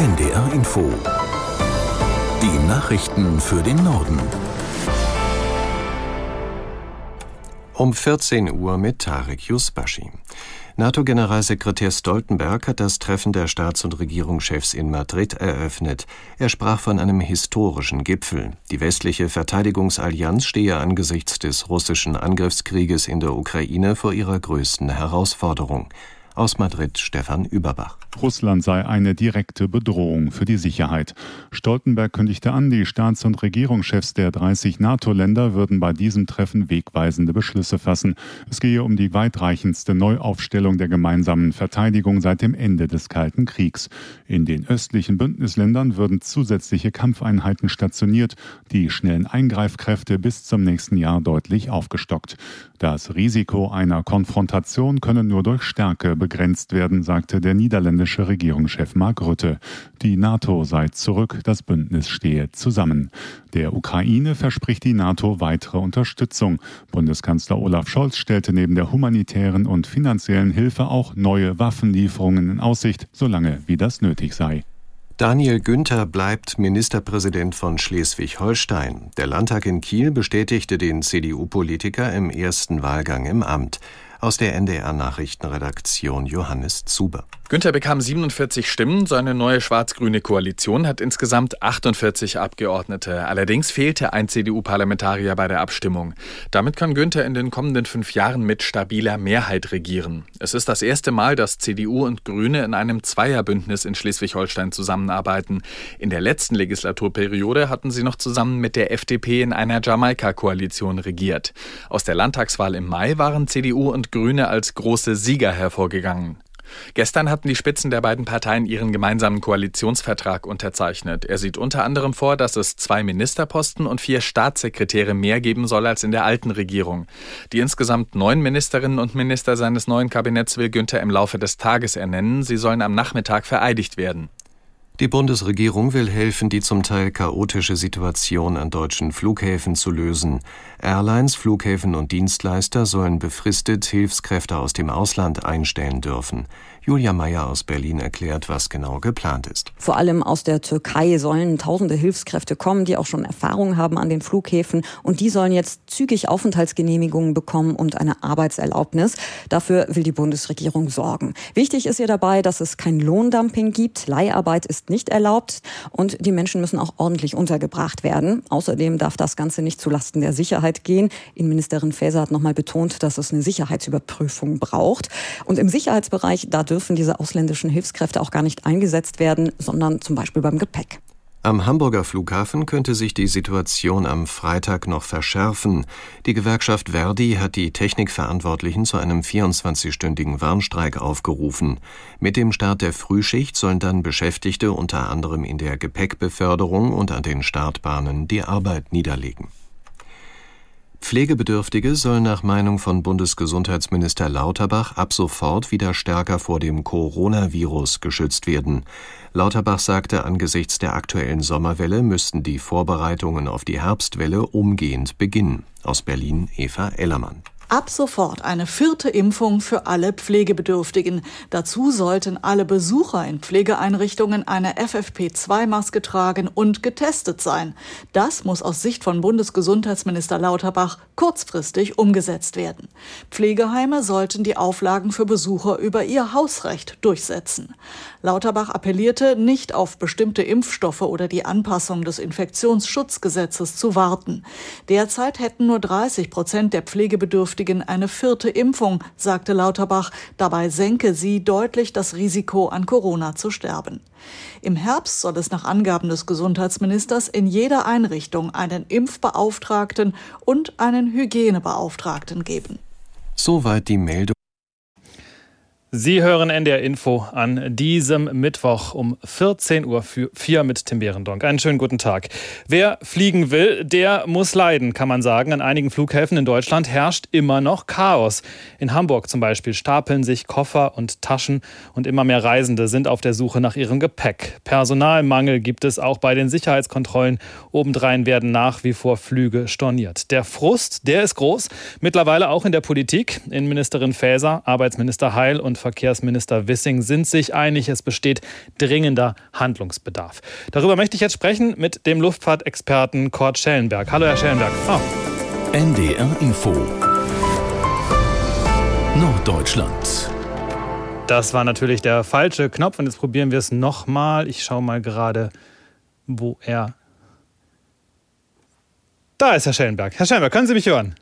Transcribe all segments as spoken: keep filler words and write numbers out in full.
N D R Info. Die Nachrichten für den Norden. Um vierzehn Uhr mit Tarek Yusbashi. NATO-Generalsekretär Stoltenberg hat das Treffen der Staats- und Regierungschefs in Madrid eröffnet. Er sprach von einem historischen Gipfel. Die westliche Verteidigungsallianz stehe angesichts des russischen Angriffskrieges in der Ukraine vor ihrer größten Herausforderung. Aus Madrid Stefan Überbach. Russland sei eine direkte Bedrohung für die Sicherheit. Stoltenberg kündigte an, die Staats- und Regierungschefs der dreißig NATO-Länder würden bei diesem Treffen wegweisende Beschlüsse fassen. Es gehe um die weitreichendste Neuaufstellung der gemeinsamen Verteidigung seit dem Ende des Kalten Kriegs. In den östlichen Bündnisländern würden zusätzliche Kampfeinheiten stationiert, die schnellen Eingreifkräfte bis zum nächsten Jahr deutlich aufgestockt. Das Risiko einer Konfrontation könne nur durch Stärke begrenzt werden, sagte der niederländische Regierungschef Mark Rutte. Die NATO sei zurück, das Bündnis stehe zusammen. Der Ukraine verspricht die NATO weitere Unterstützung. Bundeskanzler Olaf Scholz stellte neben der humanitären und finanziellen Hilfe auch neue Waffenlieferungen in Aussicht, solange wie das nötig sei. Daniel Günther bleibt Ministerpräsident von Schleswig-Holstein. Der Landtag in Kiel bestätigte den C D U-Politiker im ersten Wahlgang im Amt. Aus der N D R-Nachrichtenredaktion Johannes Zuber. Günther bekam siebenundvierzig Stimmen. Seine neue schwarz-grüne Koalition hat insgesamt achtundvierzig Abgeordnete. Allerdings fehlte ein C D U-Parlamentarier bei der Abstimmung. Damit kann Günther in den kommenden fünf Jahren mit stabiler Mehrheit regieren. Es ist das erste Mal, dass C D U und Grüne in einem Zweierbündnis in Schleswig-Holstein zusammenarbeiten. In der letzten Legislaturperiode hatten sie noch zusammen mit der F D P in einer Jamaika-Koalition regiert. Aus der Landtagswahl im Mai waren C D U und Grüne als große Sieger hervorgegangen. Gestern hatten die Spitzen der beiden Parteien ihren gemeinsamen Koalitionsvertrag unterzeichnet. Er sieht unter anderem vor, dass es zwei Ministerposten und vier Staatssekretäre mehr geben soll als in der alten Regierung. Die insgesamt neun Ministerinnen und Minister seines neuen Kabinetts will Günther im Laufe des Tages ernennen. Sie sollen am Nachmittag vereidigt werden. Die Bundesregierung will helfen, die zum Teil chaotische Situation an deutschen Flughäfen zu lösen. Airlines, Flughäfen und Dienstleister sollen befristet Hilfskräfte aus dem Ausland einstellen dürfen. Julia Meyer aus Berlin erklärt, was genau geplant ist. Vor allem aus der Türkei sollen tausende Hilfskräfte kommen, die auch schon Erfahrung haben an den Flughäfen. Und die sollen jetzt zügig Aufenthaltsgenehmigungen bekommen und eine Arbeitserlaubnis. Dafür will die Bundesregierung sorgen. Wichtig ist ihr dabei, dass es kein Lohndumping gibt. Leiharbeit ist nicht erlaubt und die Menschen müssen auch ordentlich untergebracht werden. Außerdem darf das Ganze nicht zulasten der Sicherheit gehen. Innenministerin Faeser hat nochmal betont, dass es eine Sicherheitsüberprüfung braucht. Und im Sicherheitsbereich, da dürfen diese ausländischen Hilfskräfte auch gar nicht eingesetzt werden, sondern zum Beispiel beim Gepäck. Am Hamburger Flughafen könnte sich die Situation am Freitag noch verschärfen. Die Gewerkschaft Verdi hat die Technikverantwortlichen zu einem vierundzwanzigstündigen Warnstreik aufgerufen. Mit dem Start der Frühschicht sollen dann Beschäftigte unter anderem in der Gepäckbeförderung und an den Startbahnen die Arbeit niederlegen. Pflegebedürftige sollen nach Meinung von Bundesgesundheitsminister Lauterbach ab sofort wieder stärker vor dem Coronavirus geschützt werden. Lauterbach sagte, angesichts der aktuellen Sommerwelle müssten die Vorbereitungen auf die Herbstwelle umgehend beginnen. Aus Berlin Eva Ellermann. Ab sofort eine vierte Impfung für alle Pflegebedürftigen. Dazu sollten alle Besucher in Pflegeeinrichtungen eine F F P zwei Maske tragen und getestet sein. Das muss aus Sicht von Bundesgesundheitsminister Lauterbach kurzfristig umgesetzt werden. Pflegeheime sollten die Auflagen für Besucher über ihr Hausrecht durchsetzen. Lauterbach appellierte, nicht auf bestimmte Impfstoffe oder die Anpassung des Infektionsschutzgesetzes zu warten. Derzeit hätten nur dreißig Prozent der Pflegebedürftigen eine vierte Impfung, sagte Lauterbach. Dabei senke sie deutlich das Risiko, an Corona zu sterben. Im Herbst soll es nach Angaben des Gesundheitsministers in jeder Einrichtung einen Impfbeauftragten und einen Hygienebeauftragten geben. Soweit die Meldung. Sie hören N D R Info an diesem Mittwoch um vierzehn Uhr vier mit Tim Behrendonck. Einen schönen guten Tag. Wer fliegen will, der muss leiden, kann man sagen. An einigen Flughäfen in Deutschland herrscht immer noch Chaos. In Hamburg zum Beispiel stapeln sich Koffer und Taschen und immer mehr Reisende sind auf der Suche nach ihrem Gepäck. Personalmangel gibt es auch bei den Sicherheitskontrollen. Obendrein werden nach wie vor Flüge storniert. Der Frust, der ist groß. Mittlerweile auch in der Politik. Innenministerin Faeser, Arbeitsminister Heil und Verkehrsminister Wissing sind sich einig, es besteht dringender Handlungsbedarf. Darüber möchte ich jetzt sprechen mit dem Luftfahrtexperten Kurt Schellenberg. Hallo, Herr Schellenberg. Oh. N D R Info Norddeutschland. Das war natürlich der falsche Knopf und jetzt probieren wir es nochmal. Ich schaue mal gerade, wo er... Da ist Herr Schellenberg. Herr Schellenberg, können Sie mich hören?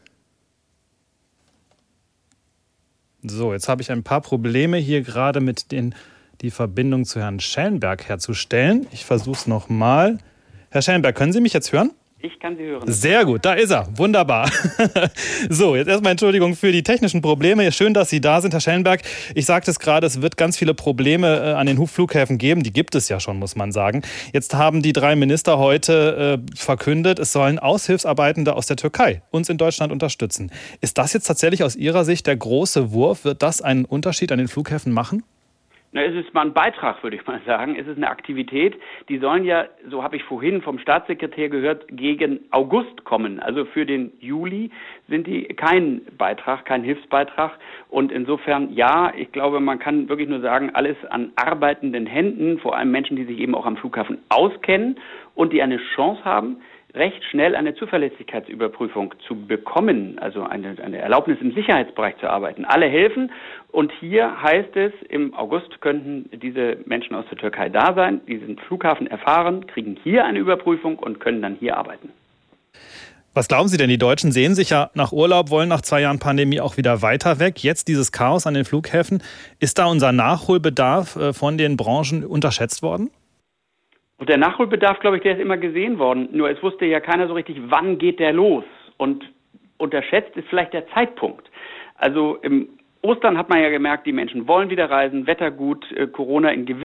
So, jetzt habe ich ein paar Probleme hier gerade mit den, die Verbindung zu Herrn Schellenberg herzustellen. Ich versuche es nochmal. Herr Schellenberg, können Sie mich jetzt hören? Ich kann Sie hören. Sehr gut, da ist er. Wunderbar. So, jetzt erstmal Entschuldigung für die technischen Probleme. Schön, dass Sie da sind, Herr Schellenberg. Ich sagte es gerade, es wird ganz viele Probleme an den Flughäfen geben. Die gibt es ja schon, muss man sagen. Jetzt haben die drei Minister heute äh, verkündet, es sollen Aushilfsarbeitende aus der Türkei uns in Deutschland unterstützen. Ist das jetzt tatsächlich aus Ihrer Sicht der große Wurf? Wird das einen Unterschied an den Flughäfen machen? Na, es ist mal ein Beitrag, würde ich mal sagen. Es ist eine Aktivität. Die sollen ja, so habe ich vorhin vom Staatssekretär gehört, gegen August kommen. Also für den Juli sind die kein Beitrag, kein Hilfsbeitrag. Und insofern, ja, ich glaube, man kann wirklich nur sagen, alles an arbeitenden Händen, vor allem Menschen, die sich eben auch am Flughafen auskennen und die eine Chance haben, recht schnell eine Zuverlässigkeitsüberprüfung zu bekommen, also eine, eine Erlaubnis im Sicherheitsbereich zu arbeiten. Alle helfen und hier heißt es, im August könnten diese Menschen aus der Türkei da sein, die sind Flughafen erfahren, kriegen hier eine Überprüfung und können dann hier arbeiten. Was glauben Sie denn, die Deutschen sehen sich ja nach Urlaub, wollen nach zwei Jahren Pandemie auch wieder weiter weg. Jetzt dieses Chaos an den Flughäfen, ist da unser Nachholbedarf von den Branchen unterschätzt worden? Und der Nachholbedarf, glaube ich, der ist immer gesehen worden. Nur es wusste ja keiner so richtig, wann geht der los. Und unterschätzt ist vielleicht der Zeitpunkt. Also im Ostern hat man ja gemerkt, die Menschen wollen wieder reisen, Wetter gut, Corona in gewissen